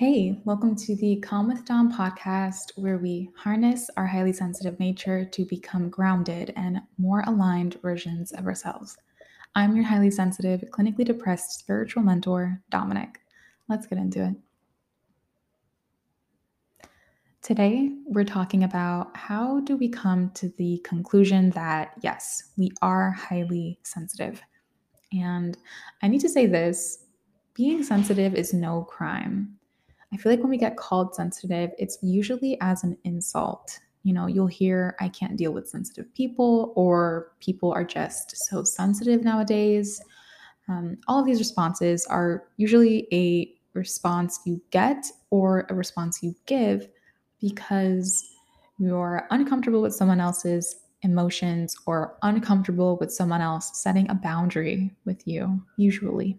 Hey, welcome to the Calm with Dom podcast, where we harness our highly sensitive nature to become grounded and more aligned versions of ourselves. I'm your highly sensitive, clinically depressed spiritual mentor, Dominic. Let's get into it. Today, we're talking about how do we come to the conclusion that, yes, we are highly sensitive. And I need to say this, being sensitive is no crime. I feel like when we get called sensitive, it's usually as an insult. You'll hear, I can't deal with sensitive people, or people are just so sensitive nowadays. All of these responses are usually a response you get or a response you give because you're uncomfortable with someone else's emotions or uncomfortable with someone else setting a boundary with you, usually.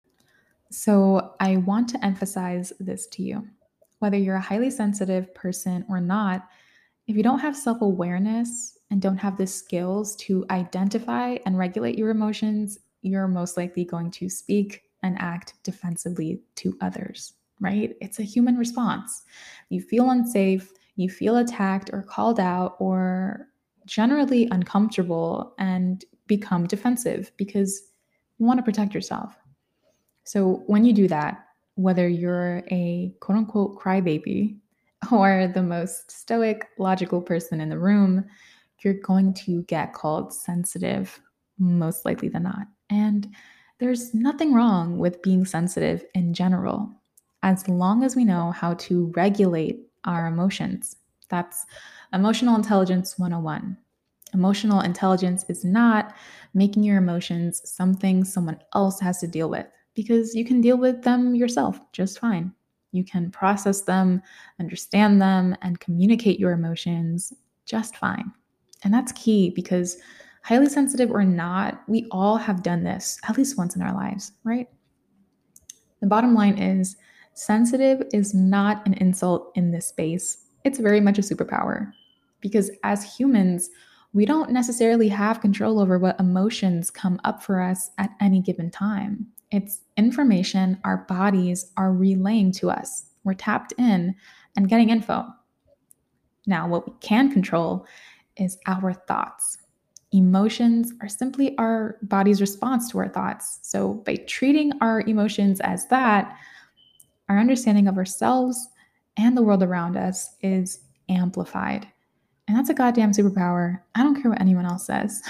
So, I want to emphasize this to you. Whether you're a highly sensitive person or not, if you don't have self awareness and don't have the skills to identify and regulate your emotions, you're most likely going to speak and act defensively to others, right? It's a human response. You feel unsafe, you feel attacked or called out, or generally uncomfortable and become defensive because you want to protect yourself. So when you do that, whether you're a quote unquote crybaby or the most stoic, logical person in the room, you're going to get called sensitive, most likely than not. And there's nothing wrong with being sensitive in general, as long as we know how to regulate our emotions. That's emotional intelligence 101. Emotional intelligence is not making your emotions something someone else has to deal with because you can deal with them yourself just fine. You can process them, understand them, and communicate your emotions just fine. And that's key because highly sensitive or not, we all have done this at least once in our lives, right? The bottom line is sensitive is not an insult in this space. It's very much a superpower because as humans, we don't necessarily have control over what emotions come up for us at any given time. It's information our bodies are relaying to us. We're tapped in and getting info. Now, what we can control is our thoughts. Emotions are simply our body's response to our thoughts. So, by treating our emotions as that, our understanding of ourselves and the world around us is amplified. And that's a goddamn superpower. I don't care what anyone else says.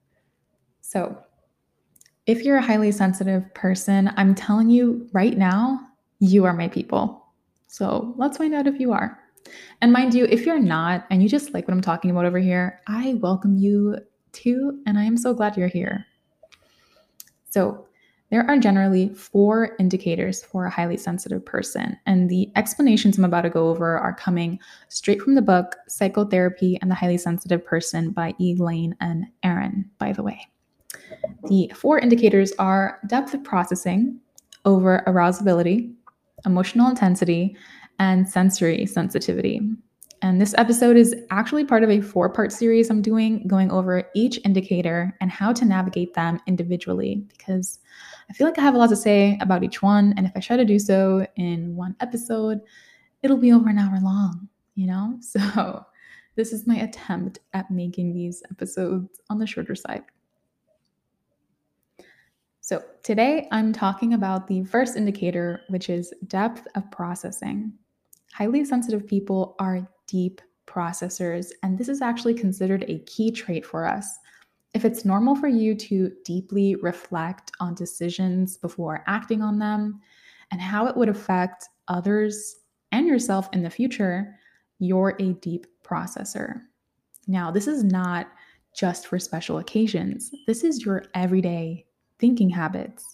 So, if you're a highly sensitive person, I'm telling you right now, you are my people. So, let's find out if you are. And mind you, if you're not and you just like what I'm talking about over here, I welcome you too. And I am so glad you're here. So, there are generally 4 indicators for a highly sensitive person. And the explanations I'm about to go over are coming straight from the book Psychotherapy and the Highly Sensitive Person by Elaine and Aaron, by the way. The 4 indicators are depth of processing, over arousability, emotional intensity, and sensory sensitivity. And this episode is actually part of a 4-part series I'm doing, going over each indicator and how to navigate them individually, because I feel like I have a lot to say about each one. And if I try to do so in one episode, it'll be over an hour long, So this is my attempt at making these episodes on the shorter side. So today I'm talking about the first indicator, which is depth of processing. Highly sensitive people are deep processors, and this is actually considered a key trait for us. If it's normal for you to deeply reflect on decisions before acting on them and how it would affect others and yourself in the future, you're a deep processor. Now, this is not just for special occasions. This is your everyday thinking habits.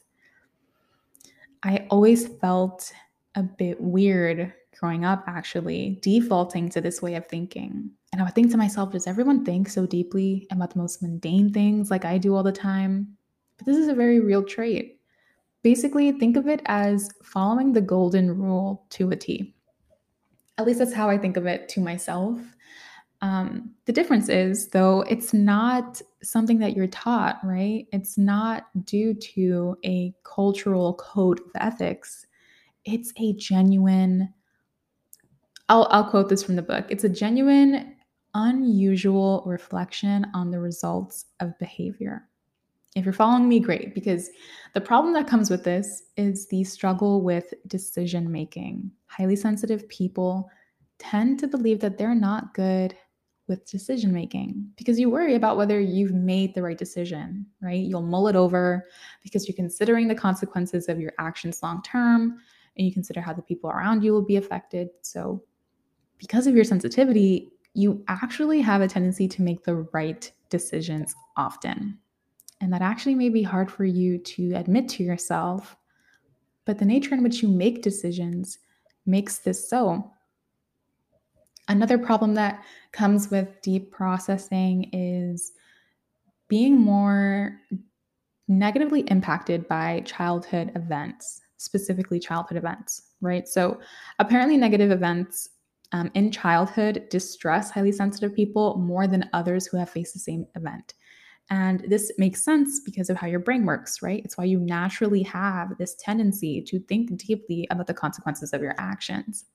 I always felt a bit weird growing up, actually, defaulting to this way of thinking. And I would think to myself, does everyone think so deeply about the most mundane things like I do all the time? But this is a very real trait. Basically, think of it as following the golden rule to a T. At least that's how I think of it to myself. The difference is, though, it's not something that you're taught, right? It's not due to a cultural code of ethics. it's a genuine, I'll quote this from the book. It's a genuine, unusual reflection on the results of behavior. If you're following me, great, because the problem that comes with this is the struggle with decision making. Highly sensitive people tend to believe that they're not good with decision making because you worry about whether you've made the right decision, right? You'll mull it over because you're considering the consequences of your actions long term and you consider how the people around you will be affected. So, because of your sensitivity, you actually have a tendency to make the right decisions often. And that actually may be hard for you to admit to yourself, but the nature in which you make decisions makes this so. Another problem that comes with deep processing is being more negatively impacted by childhood events, specifically childhood events, right? So, apparently, negative events in childhood distress highly sensitive people more than others who have faced the same event. And this makes sense because of how your brain works, right? It's why you naturally have this tendency to think deeply about the consequences of your actions.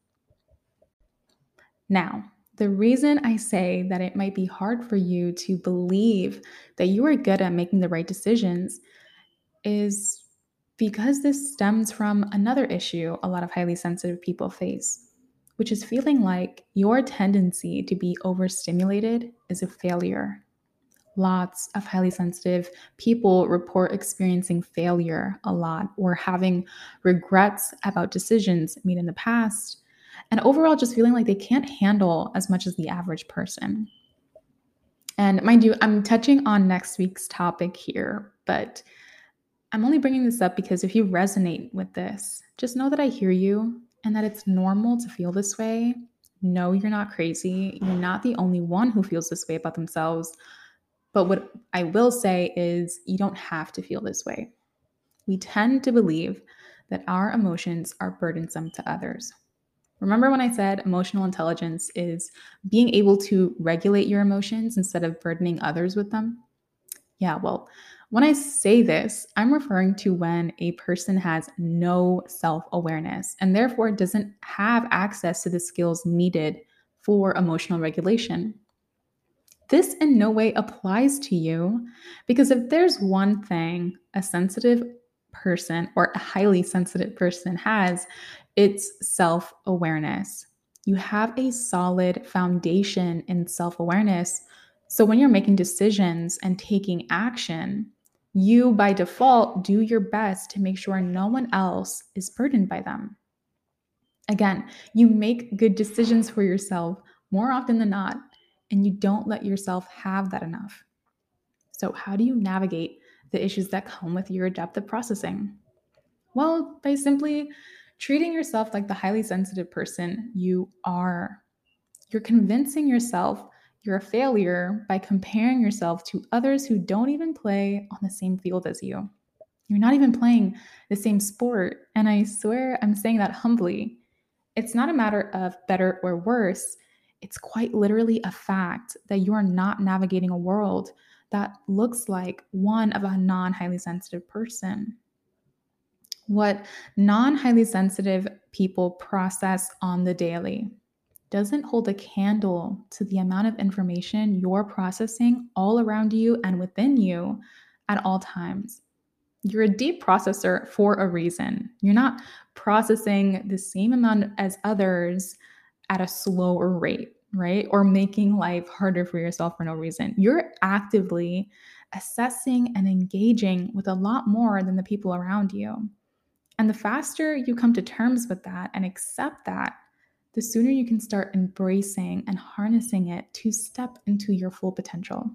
Now, the reason I say that it might be hard for you to believe that you are good at making the right decisions is because this stems from another issue a lot of highly sensitive people face, which is feeling like your tendency to be overstimulated is a failure. Lots of highly sensitive people report experiencing failure a lot or having regrets about decisions made in the past, and overall just feeling like they can't handle as much as the average person. And mind you, I'm touching on next week's topic here, but I'm only bringing this up because if you resonate with this, just know that I hear you and that it's normal to feel this way. No, you're not crazy. You're not the only one who feels this way about themselves. But what I will say is, you don't have to feel this way. We tend to believe that our emotions are burdensome to others. Remember when I said emotional intelligence is being able to regulate your emotions instead of burdening others with them? Yeah, well, when I say this, I'm referring to when a person has no self awareness and therefore doesn't have access to the skills needed for emotional regulation. This in no way applies to you because if there's one thing a sensitive person or a highly sensitive person has, it's self awareness. You have a solid foundation in self awareness. So when you're making decisions and taking action, you by default do your best to make sure no one else is burdened by them. Again, you make good decisions for yourself more often than not, and you don't let yourself have that enough. So, how do you navigate the issues that come with your adaptive processing? Well, by simply treating yourself like the highly sensitive person you are. You're convincing yourself you're a failure by comparing yourself to others who don't even play on the same field as you. You're not even playing the same sport. And I swear I'm saying that humbly. It's not a matter of better or worse. It's quite literally a fact that you are not navigating a world that looks like one of a non highly sensitive person. What non highly sensitive people process on the daily doesn't hold a candle to the amount of information you're processing all around you and within you at all times. You're a deep processor for a reason. You're not processing the same amount as others at a slower rate, right? Or making life harder for yourself for no reason. You're actively assessing and engaging with a lot more than the people around you. And the faster you come to terms with that and accept that, the sooner you can start embracing and harnessing it to step into your full potential.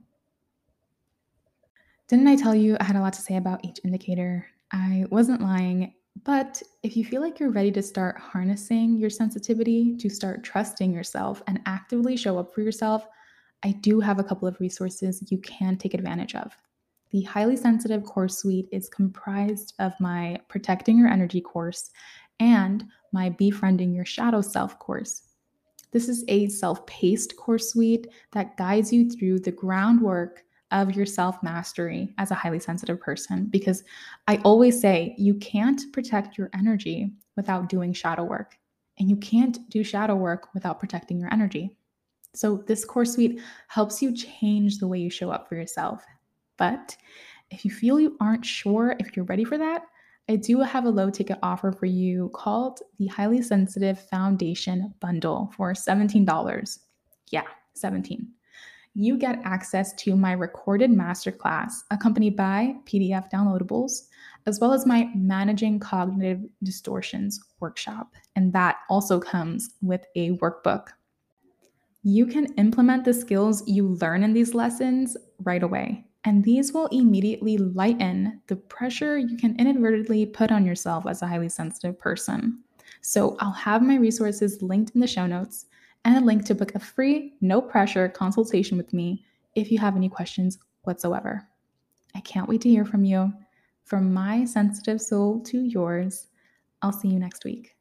Didn't I tell you I had a lot to say about each indicator? I wasn't lying, but if you feel like you're ready to start harnessing your sensitivity, to start trusting yourself and actively show up for yourself, I do have a couple of resources you can take advantage of. The Highly Sensitive course suite is comprised of my Protecting Your Energy course and my Befriending Your Shadow Self course. This is a self paced course suite that guides you through the groundwork of your self mastery as a highly sensitive person. Because I always say you can't protect your energy without doing shadow work. And you can't do shadow work without protecting your energy. So, this course suite helps you change the way you show up for yourself. But if you feel you aren't sure if you're ready for that, I do have a low ticket offer for you called the Highly Sensitive Foundation Bundle for $17. Yeah, 17. You get access to my recorded masterclass accompanied by PDF downloadables, as well as my Managing Cognitive Distortions workshop. And that also comes with a workbook. You can implement the skills you learn in these lessons right away. And these will immediately lighten the pressure you can inadvertently put on yourself as a highly sensitive person. So I'll have my resources linked in the show notes and a link to book a free, no pressure consultation with me if you have any questions whatsoever. I can't wait to hear from you. From my sensitive soul to yours, I'll see you next week.